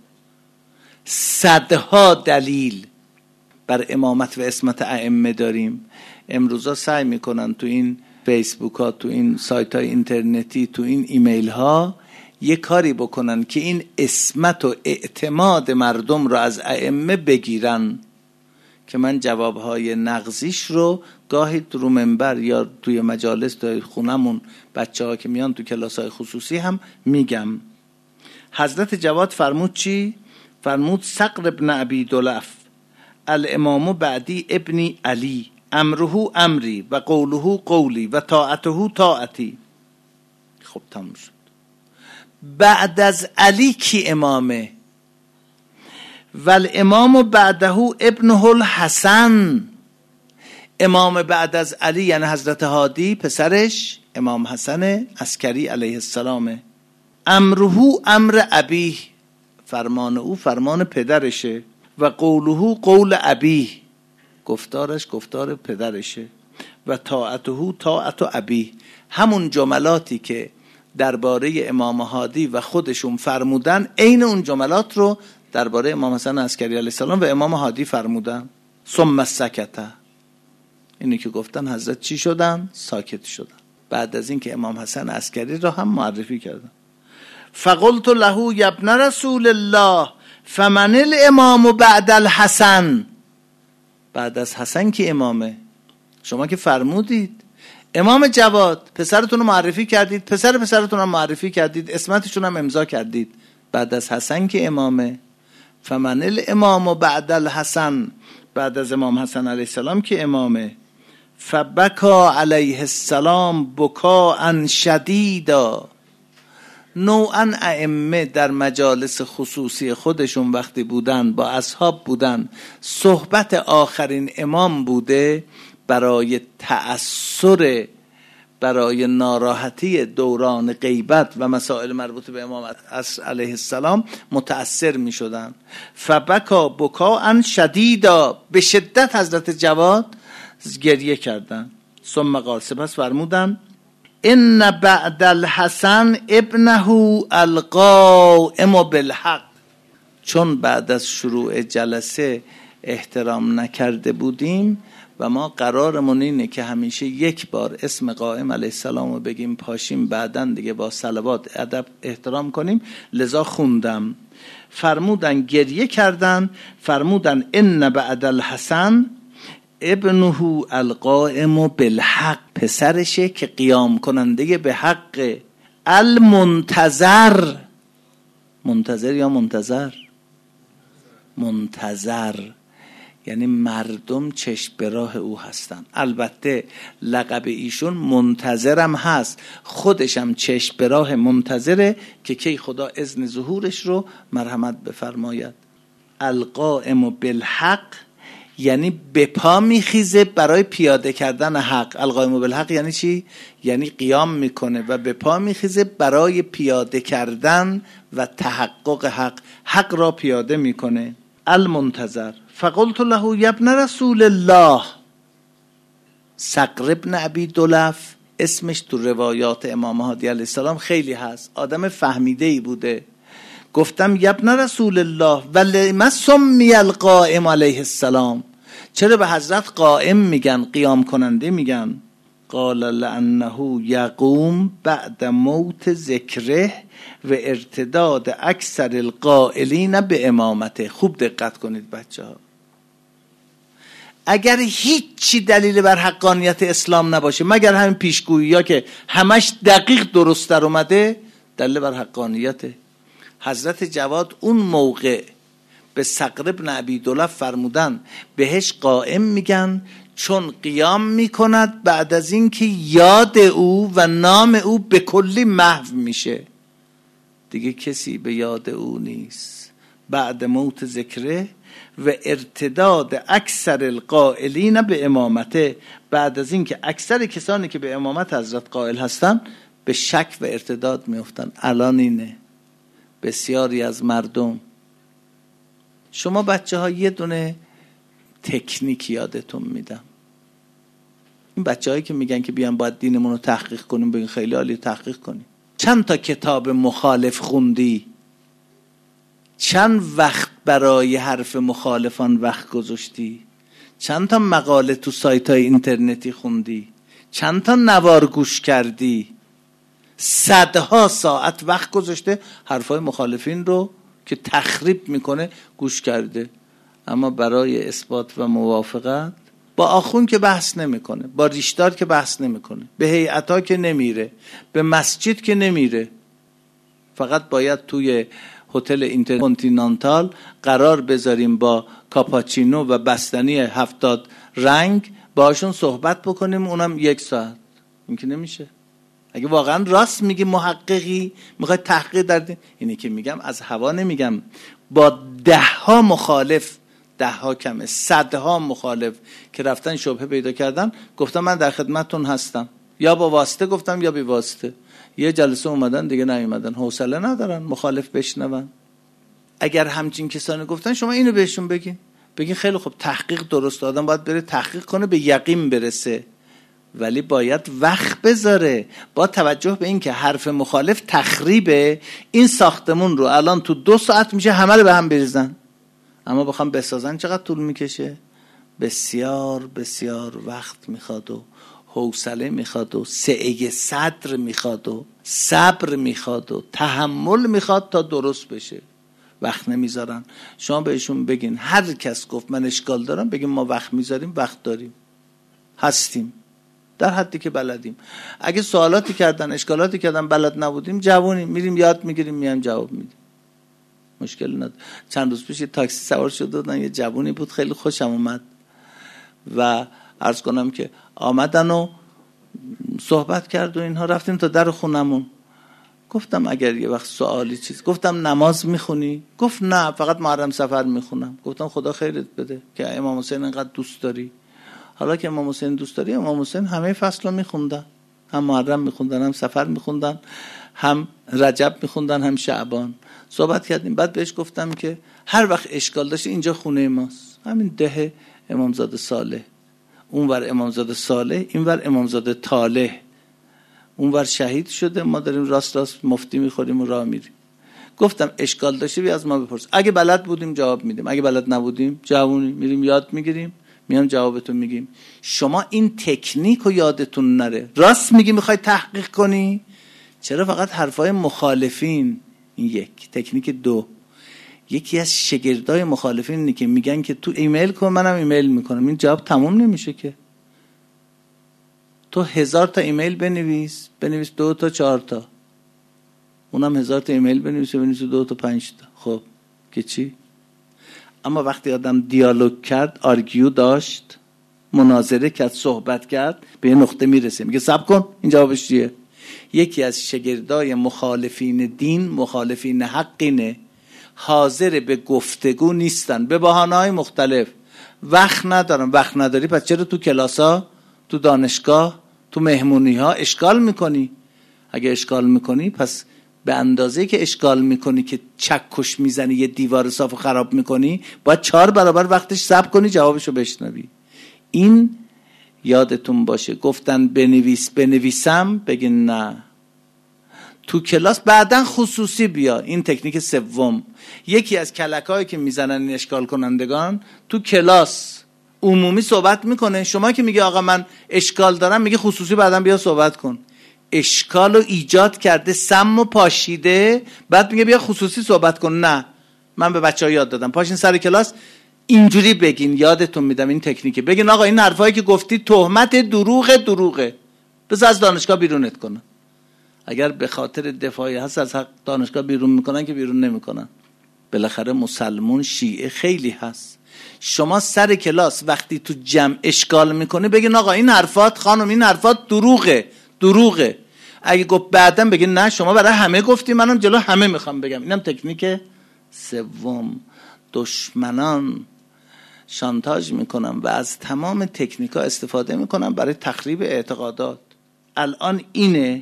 صدها دلیل بر امامت و اسمت ائمه داریم. امروزا سعی میکنن تو این فیسبوک ها، تو این سایت های اینترنتی، تو این ایمیل ها یه کاری بکنن که این اسمت و اعتماد مردم رو از ائمه بگیرن، که من جوابهای نقضیش رو گاهی رو منبر یا توی مجالس توی خونمون بچه ها که میان تو کلاس های خصوصی هم میگم. حضرت جواد فرمود چی؟ فرمود صقر ابن ابی دلف الامام بعدی ابنی علی امره امری و قوله قولی و طاعته طاعتی. خب تموم شد. بعد از علی کی امامه؟ والامام بعده ابنه الحسن. امام بعد از علی یعنی حضرت هادی پسرش امام حسن عسکری علیه السلامه. امره امر ابیه، فرمان او فرمان پدرشه، و قوله قول ابیه، گفتارش گفتار پدرشه و طاعته طاعت ابی. همون جملاتی که درباره امام هادی و خودشون فرمودن عین اون جملات رو درباره امام حسن عسکری علیه السلام و امام هادی فرمودن. ثم سکت، اینی که گفتن حضرت چی شدن؟ ساکت شدن. بعد از این که امام حسن عسکری را هم معرفی کردن. فقلت له یا ابن رسول الله فمن الامام بعد الحسن. بعد از حسن که امامه؟ شما که فرمودید امام جواد پسرتون رو معرفی کردید، پسر پسرتون رو معرفی کردید، اسمتشون هم امضا کردید. بعد از حسن که امامه؟ فمن الامام بعد الحسن، بعد از امام حسن علیه السلام که امامه. فبکا علیه السلام بکاء شدیدا. نوعا ائمه در مجالس خصوصی خودشون وقتی بودن با اصحاب بودن، صحبت آخرین امام بوده، برای تأثر، برای ناراحتی دوران غیبت و مسائل مربوط به امام علیه السلام متأثر می شدن. فبکا بکاء شدیدا، به شدت حضرت جواد گریه کردن. ثم قال، سپس فرمودن ان بعد الحسن ابنه القائم بالحق. چون بعد از شروع جلسه احترام نکرده بودیم و ما قرارمون اینه که همیشه یک بار اسم قائم علیه السلام رو بگیم پاشیم، بعدن دیگه با صلوات ادب احترام کنیم، لذا خوندم. فرمودن گریه کردن، فرمودن ان بعد الحسن ابنه القائم بالحق، پسرشه که قیام کننده به حق. المنتظر، منتظر یا منتظر؟ منتظر یعنی مردم چشم به راه او هستن. البته لقب ایشون منتظرم هست، خودشم چشم به راه منتظره که کی خدا اذن ظهورش رو مرحمت بفرماید. القائم بالحق یعنی به پا میخیزه برای پیاده کردن حق. القائم بالحق یعنی چی؟ یعنی قیام میکنه و به پا میخیزه برای پیاده کردن و تحقق حق، حق را پیاده میکنه. المنتظر. فقلت له یا ابن رسول الله. صقر ابن ابی دلف اسمش تو روایات امام هادی علیه السلام خیلی هست، آدم فهمیده ای بوده. گفتم یا ابن رسول الله ولما سمی القائم علیه السلام، چرا به حضرت قائم میگن، قیام کننده میگن؟ قال لانه یقوم بعد موت ذکره و ارتداد اکثر القائلین به امامته. خوب دقت کنید بچه ها، اگر هیچی دلیل بر حقانیت اسلام نباشه مگر همین پیشگویی ها که همش دقیق درست در اومده، دلیل بر حقانیته. حضرت جواد اون موقع به صقر ابن ابی دلف فرمودن بهش قائم میگن چون قیام میکند بعد از اینکه یاد او و نام او به کلی محو میشه، دیگه کسی به یاد او نیست. بعد موت ذکره و ارتداد اکثر القائلین به امامته، بعد از اینکه اکثر کسانی که به امامت حضرت قائل هستن به شک و ارتداد میفتن. الان اینه بسیاری از مردم. شما بچه ها یه دونه تکنیک یادتون میدم. این بچه هایی که میگن که بیان باید دینمون رو تحقیق کنیم، بگین خیلی عالی تحقیق کنیم. چند تا کتاب مخالف خوندی؟ چند وقت برای حرف مخالفان وقت گذاشتی؟ چند تا مقاله تو سایت های اینترنتی خوندی؟ چند تا نوار گوش کردی؟ صدها ساعت وقت گذاشته حرفای مخالفین رو که تخریب میکنه گوش کرده، اما برای اثبات و موافقت با آخون که بحث نمیکنه، با ریشدار که بحث نمیکنه، به هیئتا که نمیره، به مسجد که نمیره. فقط باید توی هتل اینترکانتینانتال قرار بذاریم با کاپاچینو و بستنی هفتاد رنگ باشون صحبت بکنیم، اونم یک ساعت. این که نمیشه. اگه واقعا راست میگی محققی میخوای تحقیق در دین، اینی که میگم از هوا نمیگم، با ده ها مخالف، ده ها کمه، صدها مخالف که رفتن شبهه پیدا کردن، گفتم من در خدمتتون هستم، یا با واسطه گفتم یا بی واسطه. یه جلسه اومدن دیگه نیومدن، حوصله ندارن مخالف بشنون. اگر همچین کسانی گفتن شما اینو بهشون بگین، بگین خیلی خوب تحقیق درست، آدم باید بره تحقیق کنه به یقین برسه، ولی باید وقت بذاره. با توجه به این که حرف مخالف تخریبه، این ساختمون رو الان تو دو ساعت میشه همه رو به هم بریزن، اما بخوام بسازن چقدر طول میکشه؟ بسیار بسیار وقت میخواد و حوصله میخواد و سعه صدر میخواد و صبر میخواد و تحمل میخواد تا درست بشه. وقت نمیذارن. شما بهشون بگین، هر کس گفت من اشکال دارم، بگین ما وقت میذاریم، وقت داریم، هستیم در حدی که بلدیم. اگه سوالاتی کردن، اشکالاتی کردن، بلد نبودیم، جوونیم، میریم یاد میگیریم، میایم جواب میدیم، مشکل نداره. چند روز پیش یه تاکسی سوار شده بودن، یه جوونی بود، خیلی خوشم اومد و عرض کنم که آمدن و صحبت کرد و اینها. رفتیم تا در خونمون، گفتم اگر یه وقت سوالی چیز، گفتم نماز میخونی؟ گفت نه، فقط محرم سفر میخونم. گفتم خدا خیرت بده که امام حسین اینقدر دوست داری. حالا که امام حسین دوست داری، امام حسین همه فصل رو میخوندن، هم محرم میخوندن، هم سفر میخوندن، هم رجب میخوندن، هم شعبان. صحبت کردیم، بعد بهش گفتم که هر وقت اشکال داشت اینجا خونه ماست، همین ده امامزاده صالح، اونور امامزاده صالح، اینور امامزاده طالح. اونور شهید شده، ما داریم راست راست مفتی میخوریم و راه میریم. گفتم اشکال داشته بیا از ما بپرس، اگه بلد بودیم جواب میدیم، اگه بلد نبودیم جوونی میریم یاد میگیریم، میام جوابتون میگیم. شما این تکنیک رو یادتون نره. راست میگی میخوای تحقیق کنی، چرا فقط حرفای مخالفین؟ این یک تکنیک. دو، یکی از شاگردای مخالفین اینه که میگن که تو ایمیل کن، منم ایمیل میکنم. این جواب تموم نمیشه که. تو هزار تا ایمیل بنویس، بنویس دو تا چهار تا، اونم هزار تا ایمیل بنویسه، بنویس دو تا پنج تا. خب که چی؟ اما وقتی آدم دیالوگ کرد، آرگیو داشت، مناظره کرد، صحبت کرد، به یه نقطه میرسه، میگه صبر کن این جوابش چیه؟ یکی از شاگردای مخالفین دین، مخالفین حقینه، حاضر به گفتگو نیستن به بهانه‌های مختلف. وقت ندارم. وقت نداری پس چرا تو کلاسا، تو دانشگاه، تو مهمونی ها اشکال میکنی؟ اگه اشکال میکنی پس به اندازه که اشکال میکنی که چکش میزنی یه دیوار صاف خراب میکنی، باید چهار برابر وقتش صبر کنی جوابشو بشنوی. این یادتون باشه. گفتن بنویس بنویسم، بگین نه. تو کلاس بعدن خصوصی بیا. این تکنیک سوم. یکی از کلکایی که میزنن این اشکال کنندگان، تو کلاس عمومی صحبت میکنه، شما که میگه آقا من اشکال دارم، میگه خصوصی بعدن بیا صحبت کن. اشکال رو ایجاد کرده، سم و پاشیده، بعد میگه بیا خصوصی صحبت کن. نه، من به بچه ها یاد دادم پاشین سر کلاس اینجوری بگین، یادتون میدم این تکنیکه. بگین آقا این حرفایی که گفتی تهمت دروغه دروغه، بذار از دانشگاه بیرونت کنن. اگر به خاطر دفاعی هست از حق دانشگاه بیرون میکنن که بیرون نمیکنن. بالاخره مسلمون شیعه خیلی هست. شما سر کلاس وقتی تو جمع اشکال میکنه بگین آقا این حرفات خانم، این حرفات دروغه دروغه. اگه گفت بعدم بگین نه شما برای همه گفتی، منم جلو همه میخوام بگم. اینم تکنیک سوم. دشمنان شانتاژ میکنن و از تمام تکنیکا استفاده میکنن برای تخریب اعتقادات. الان اینه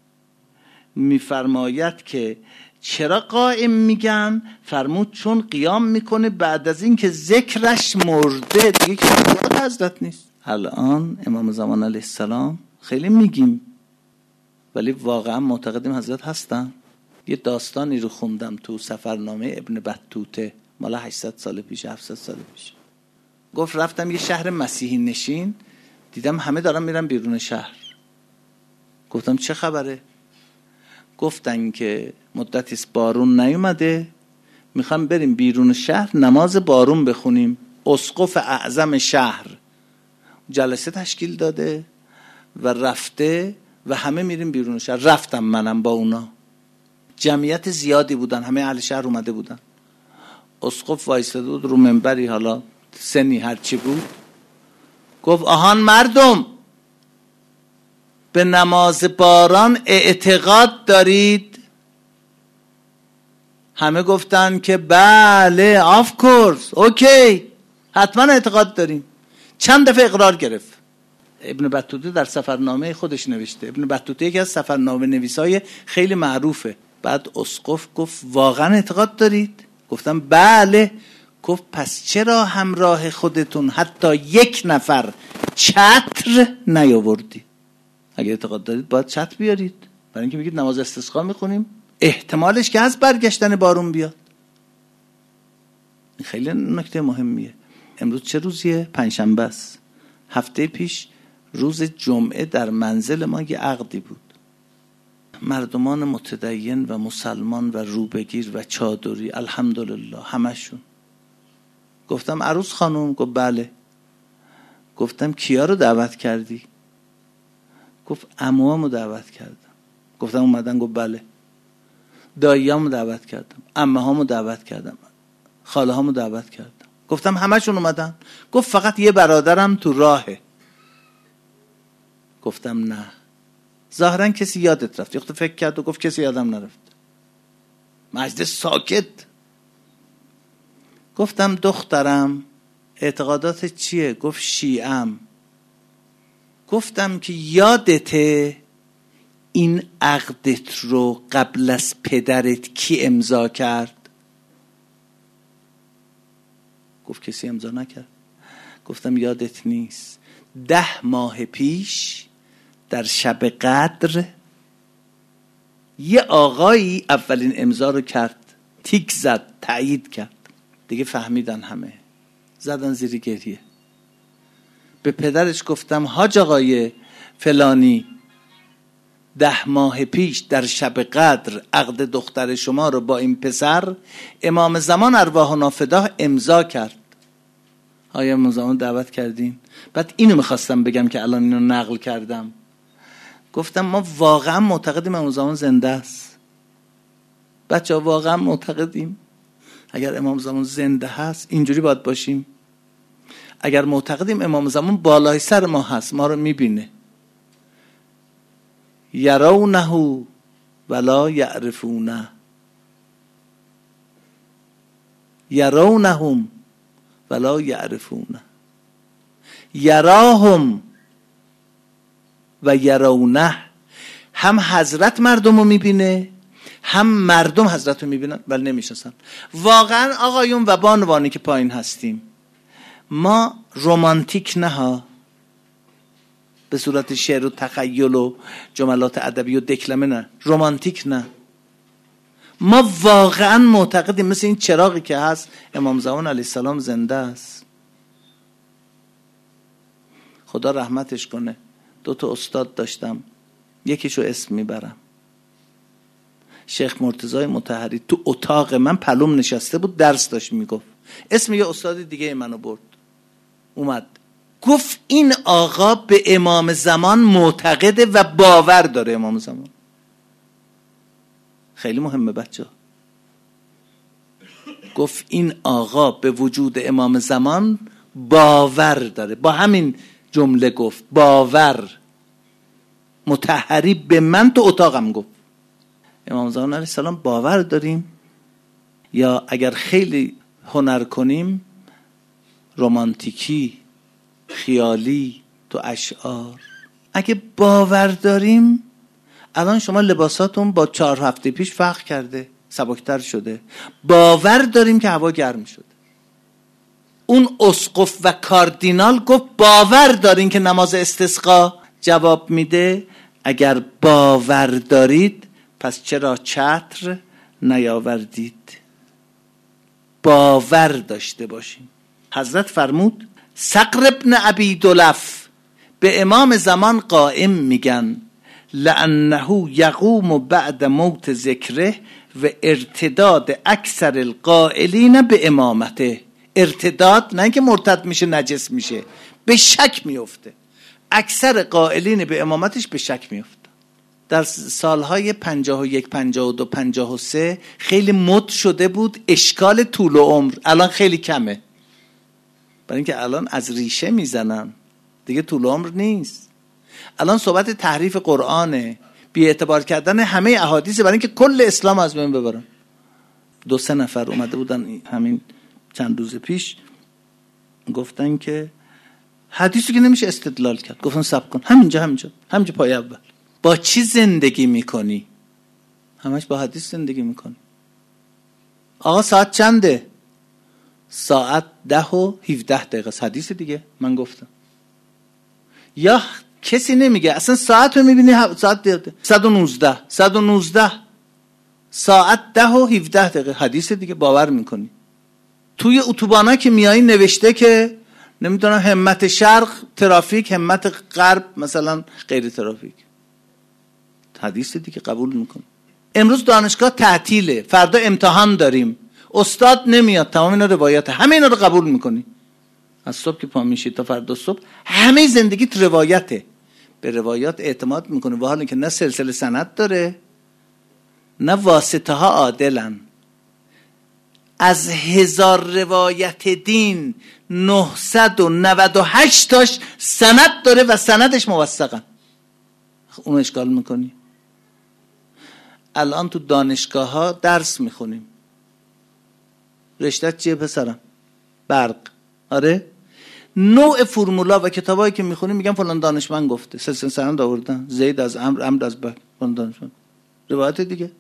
میفرماید که چرا قائم میگن؟ فرمود چون قیام میکنه بعد از این که ذکرش مرده، دیگه که حضرت نیست. الان امام زمان علیه السلام خیلی میگیم ولی واقعا معتقدیم حضرت هستن. یه داستانی رو خوندم تو سفرنامه ابن بطوطه مال هشتصد سال پیش، هفتصد سال پیش. گفت رفتم یه شهر مسیحی نشین، دیدم همه دارن میرن بیرون شهر. گفتم چه خبره؟ گفتن که مدتی است بارون نیومده، میخوام بریم بیرون شهر نماز بارون بخونیم. اسقف اعظم شهر جلسه تشکیل داده و رفته و همه میریم بیرون شهر. رفتم منم با اونا، جمعیت زیادی بودن، همه اهل شهر اومده بودن. اسقف وایساده بود رو منبری، حالا سنی هرچی بود، گفت آهان مردم، به نماز باران اعتقاد دارید؟ همه گفتن که بله، آف کورس، اوکی، حتما اعتقاد داریم. چند دفعه اقرار گرفت. ابن بطوطه در سفرنامه خودش نوشته. ابن بطوطه یکی از سفرنامه نویسای خیلی معروفه. بعد اسقف گفت واقعا اعتقاد دارید؟ گفتم بله. گفت پس چرا همراه خودتون حتی یک نفر چتر نیاوردی؟ اگه اعتقاد دارید باید چتر بیارید، برای اینکه میگید نماز استسقا میخونیم، احتمالش که از برگشتن بارون بیاد. این خیلی نکته مهمیه. امروز چه روزیه؟ پنجشنبه است. هفته پیش روز جمعه در منزل ما یه عقدی بود. مردمان متدین و مسلمان و روبگیر و چادری، الحمدلله همشون. گفتم عروس خانم؟ گفت بله. گفتم کیا رو دعوت کردی؟ گفت عموامو دعوت کردم. گفتم اومدن؟ گفت بله. داییامو دعوت کردم، عمه‌هامو دعوت کردم، خاله هامو دعوت کردم. گفتم همشون اومدن؟ گفت فقط یه برادرم تو راهه. گفتم نه، ظاهرا کسی یادت رفت. یخت فکر کرد و گفت کسی یادم نرفت. مجلس ساکت. گفتم دخترم اعتقادات چیه؟ گفت شیعم. گفتم که یادته این عقدت رو قبل از پدرت کی امضا کرد؟ گفت کسی امضا نکرد. گفتم یادت نیست ده ماه پیش در شب قدر یه آقایی اولین امضا رو کرد، تیک زد، تایید کرد. دیگه فهمیدن همه، زدن زیر گریه. به پدرش گفتم حاج آقای فلانی ده ماه پیش در شب قدر عقد دختر شما رو با این پسر امام زمان ارواحنا فداه امضا کرد. آیا امام زمان دعوت کردین؟ بعد اینو میخواستم بگم که الان اینو نقل کردم. گفتم ما واقعا معتقدیم امام زمان زنده است. بچه ها واقعا معتقدیم اگر امام زمان زنده هست اینجوری باید باشیم. اگر معتقدیم امام زمان بالای سر ما هست، ما رو میبینه، یرونه ولا یعرفونه، یرونهم ولا یعرفونه، یراهم و یرونه. هم حضرت مردم رو میبینه، هم مردم حضرت رو میبینن ولی نمیشناسن. واقعا آقایون و بانوانی که پایین هستیم، ما رومانتیک نه ها، به صورت شعر و تخیل و جملات ادبی و دکلمه نه، رومانتیک نه. ما واقعا معتقدیم مثل این چراغی که هست امام زمان علیه السلام زنده است. خدا رحمتش کنه. دو تا استاد داشتم، یکیشو اسم میبرم، شیخ مرتضی مطهری. تو اتاق من پلوم نشسته بود درس داشت میگفت، اسم یه استاد دیگه منو برد، اومد گفت این آقا به امام زمان معتقده و باور داره. امام زمان خیلی مهمه بچه. گفت این آقا به وجود امام زمان باور داره. با همین جمله گفت باور. مطهری به من تو اتاقم گفت امام زمان علیه السلام باور داریم، یا اگر خیلی هنر کنیم رمانتیکی خیالی تو اشعار. اگه باور داریم الان شما لباساتون با چهار هفته پیش فرق کرده، سبکتر شده. باور داریم که هوا گرم شده. اون اسقف و کاردینال گفت باور دارین که نماز استسقا جواب میده. اگر باور دارید پس چرا چتر نیاوردید؟ باور داشته باشیم. حضرت فرمود صقر ابن ابی دلف به امام زمان قائم میگن لانه یقوم بعد موت ذکره و ارتداد اکثر القائلین به امامته. ارتداد نه اینکه مرتد میشه نجس میشه، به شک میفته. اکثر قائلین به امامتش به شک میفته. در سالهای پنجاه و یک پنجاه و دو پنجاه و سه خیلی مد شده بود اشکال طول و عمر. الان خیلی کمه، برای اینکه الان از ریشه میزنن دیگه، طول عمر نیست. الان صحبت تحریف قرآنه، بی اعتبار کردن همه احادیث، برای اینکه کل اسلام از بین ببرن. دو سه نفر اومده بودن همین چند روز پیش گفتن که حدیثی که نمیشه استدلال کرد. گفتن صبر کن، همینجا همینجا همینجا پای اول. با چی زندگی میکنی؟ همش با حدیث زندگی میکنی. آقا ساعت چنده؟ ساعت ده و هفده دقیقه، حدیث دیگه من گفتم. یا کسی نمیگه اصلا ساعت رو میبینی ساعت صد و نوزده صد و نوزده ساعت ده و هفده دقیقه، حدیث دیگه، باور میکنی. توی اتوبانا که میایی نوشته که نمیدونم همت شرق ترافیک، همت غرب مثلا غیر ترافیک، حدیث دیگه، قبول میکنی. امروز دانشگاه تعطیله، فردا امتحان داریم، استاد نمیاد، تمام اینا روایت، همه اینا رو قبول میکنی. از صبح که پا میشی تا فردا صبح همه زندگیت روایته، به روایات اعتماد میکنه، و حالا که نه سلسله سند داره نه واسطه ها عادلن. از هزار روایت دین نهصد و نود و هشت تاش سند داره و سندش موثقن. اون اشکال میکنی. الان تو دانشگاه ها درس میخونیم، رشتت چیه پسرم؟ برق. آره، نوع فرمولا و کتابایی که میخونیم میگن فلان دانشمند گفته، سلسله سند آوردن، زید از عمرو، عمرو از بکر، فلان دانشمند، روایت دیگه.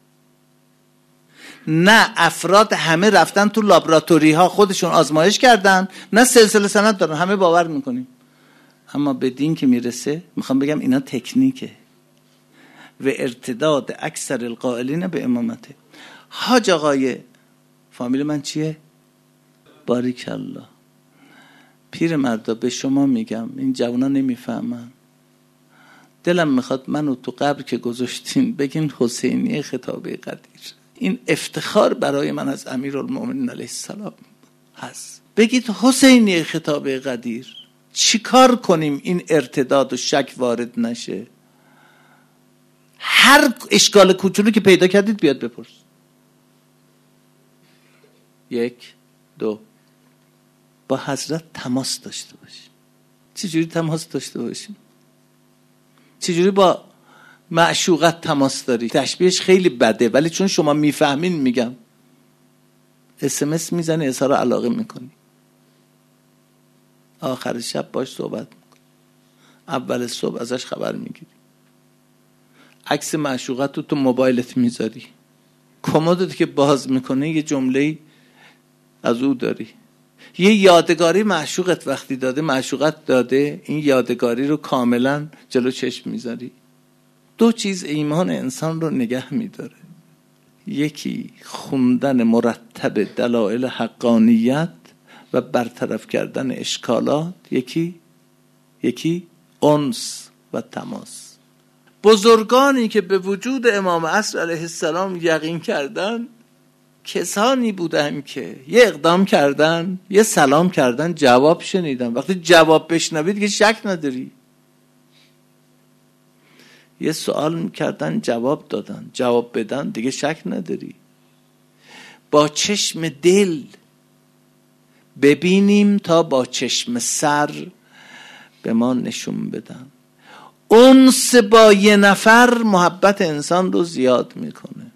نه افراد همه رفتن تو لابراتوری ها خودشون آزمایش کردن، نه سلسله سند دارن، همه باور میکنیم. اما به دین که میرسه، میخوام بگم اینا تکنیکه و ارتداد اکثر القائلین به امامته. حاج آقای فامیل من چیه؟ باریکالله. پیر مردا به شما میگم، این جوانا نمیفهمن، دلم میخواد منو تو قبر که گذاشتین بگین حسینی خطابه قدیر. این افتخار برای من از امیرالمومنین علیه السلام هست. بگید حسینی خطابه قدیر. چی کار کنیم این ارتداد و شک وارد نشه؟ هر اشکال کوچولو که پیدا کردید بیاد بپرس. یک دو با حضرت تماس داشته باشیم. چجوری تماس داشته باشیم؟ چجوری با معشوقت تماس داری؟ تشبیهش خیلی بده ولی چون شما میفهمین میگم. اس ام اس میزنی، اظهار علاقه میکنی، آخر شب باش صحبت میکنی، اول صبح ازش خبر میگیری، عکس معشوقت رو تو موبایلت میذاری، کمدت که باز میکنه یه جمله از او داری، یه یادگاری معشوقت وقتی داده، معشوقت داده، این یادگاری رو کاملا جلو چشم میذاری. دو چیز ایمان انسان رو نگه میداره، یکی خوندن مرتب دلایل حقانیت و برطرف کردن اشکالات، یکی یکی انس و تماس. بزرگانی که به وجود امام عصر علیه السلام یقین کردن کسانی بودن که یه اقدام کردن، یه سلام کردن، جواب شنیدن. وقتی جواب بشنوید که شک نداری. یه سوال میکردن جواب دادن، جواب بدن دیگه شک نداری. با چشم دل ببینیم تا با چشم سر به ما نشون بدن. انس با یه نفر محبت انسان رو زیاد میکنه.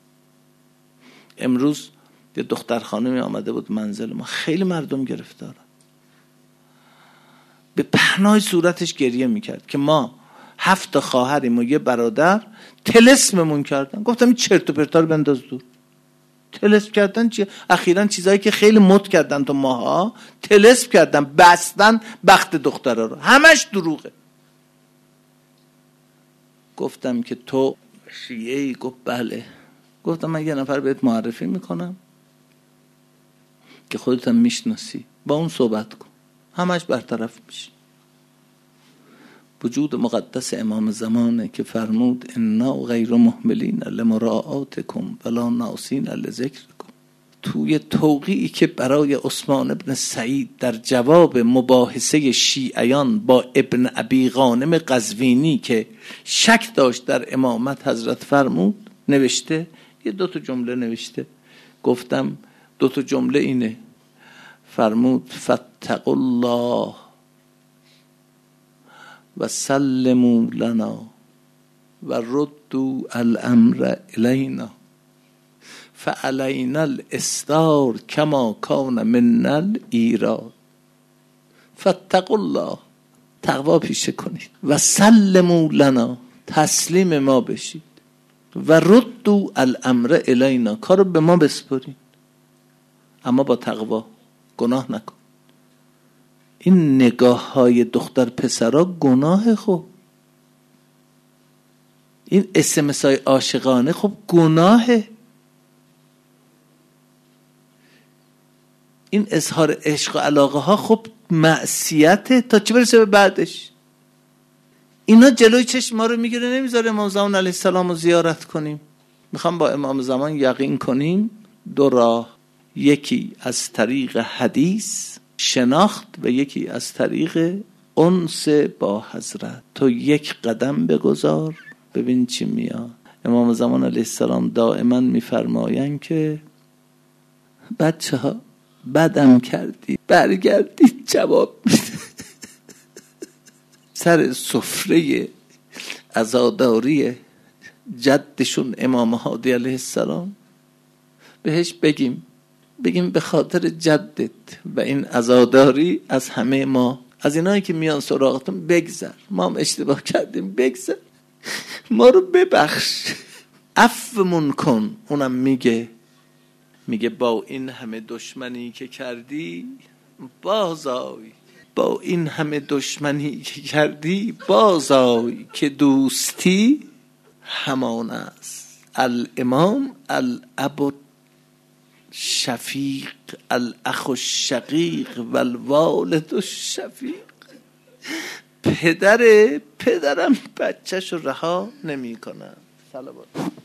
امروز یه دختر خانمی آمده بود منزل ما، خیلی مردم گرفتارن، به پهنای صورتش گریه میکرد که ما هفت خواهریم و یه برادر طلسممون کردن. گفتم این چرت و پرتا رو بنداز دور. طلسم کردن چیه؟ اخیراً چیزایی که خیلی مد کردن تو ماها، طلسم کردن، بستن بخت دخترها رو، همش دروغه. گفتم که تو شیعه‌ای؟ گفت بله. گفتم من یه نفر بهت معرفی میکنم که خودت هم میشناسی، با اون صحبت کن، همش برطرف میشه. وجود مقدس امام زمانه که فرمود انا غیر مهملین لمراعاتکم ولا ناسین لذکرکم. توی توقیعی که برای عثمان ابن سعید در جواب مباحثه شیعیان با ابن ابی غانم قزوینی که شک داشت در امامت حضرت فرمود نوشته، یه دو تا جمله نوشته. گفتم دو تا جمله اینه، فرمود فاتقوا الله و سلموا لنا و ردوا الامر الینا فعلینا الاصرار کما کان من الایراد. فاتقوا الله، تقوا پیشه کنید، و سلموا لنا، تسلیم ما بشید، و ردوا الامر الینا، کارو به ما بسپرین، اما با تقوا. گناه نکن. این نگاه های دختر پسرا گناه، خب این اسمس های عاشقانه خب گناهه، این اظهار عشق و علاقه ها خب معصیته، تا چه برسه به بعدش. اینا جلوی چشم ما رو میگیره، نمیذاره امام زمان علیه السلام رو زیارت کنیم. میخوام با امام زمان یقین کنیم دو راه، یکی از طریق حدیث شناخت و یکی از طریق انس با حضرت. تو یک قدم بگذار ببین چی میاد. امام زمان علیه السلام دائما میفرمایند که بچه ها بدم کردی برگردید جواب میده. سر سفره عزاداری جدشون امام هادی علیه السلام بهش بگیم بگیم به خاطر جدت و این عزاداری از همه ما، از اینایی که میان سراغتون بگذر، ما هم اشتباه کردیم، بگذر، ما رو ببخش، عفومون کن. اونم میگه میگه با این همه دشمنی که کردی بازای، با این همه دشمنی که کردی بازای، که دوستی همان است. الامام الاب شفیق الاخ الشقیق و الوالد الشفیق. پدر پدرم بچه‌شو رها نمی کنه. صلوات.